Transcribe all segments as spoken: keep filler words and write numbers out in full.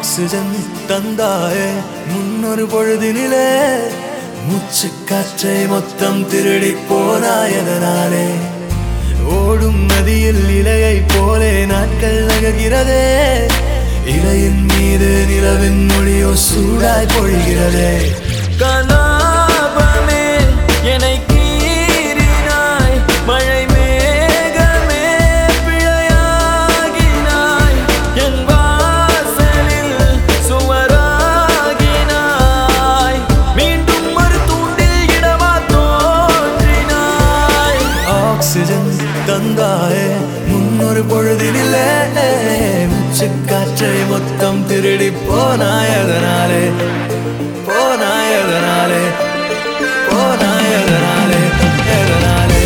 oxygen தந்தாயே முன்னொரு பொழுதினிலே மூச்சு காற்றை மொத்தம் திருடி போனாயதனாலே ஓடும் நதியில் இலையை போலே நாட்கள் நகர்கிறதே இலையின் மீது நிலவின் மொழியோ சூடாய் பொழிகிறதே கலாபமே என்னை கீறினாய் மழை மேகமே பிழையாகினாய் என் வாசலில் சுவராகினாய் மீண்டும் ஒரு தூண்டில் இடமா தோன்றினாய் ஆக்சிஜன் தந்தாயே முன்னொரு பொழுதினிலே மூச்சு காற்றை மொத்தம் திருடி போனாயதனாலே போனாயதனாலே போனாயதனாலே எதனாலே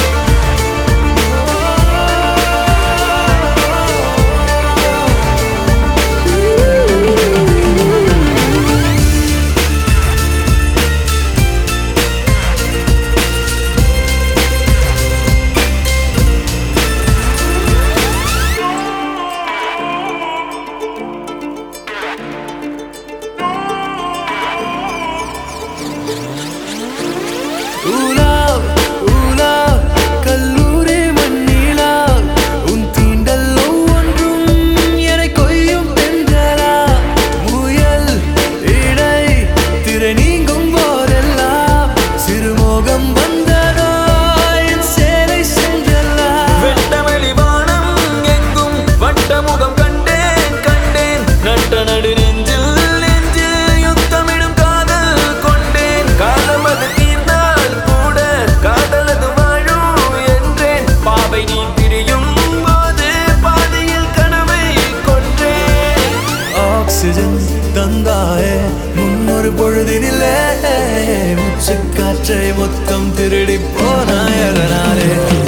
ஊலாவ் ஊலாவ் கல்லூரி மண்ணிலா உன் தீண்டல் ஒவ்வொன்றும் என கொய்யும் பெண்களா முயல் இடை திரை நீங்கும் போதெல்லாம் சிறுமோகம் வந்ததோ என் சேலை சென்றல்லா வெட்டவெளி வானம் எங்கும் வட்டமுகம் கண்டேன் கண்டேன் நட்ட நடு நெஞ்சில் நெஞ்சில் யுத்தமிடும் காதல் கொண்டேன் காலம் அது தீர்ந்தால் கூட காதலது வாழும் என்றேன் பாவை நீ பிரியும் போது பாதையில் கனவை கொன்றேன் ஆக்சிஜன் தந்தாயே முன்னொரு பொழுதினிலே மூச்சு காற்றை மொத்தம் திருடி போனாயதனாலே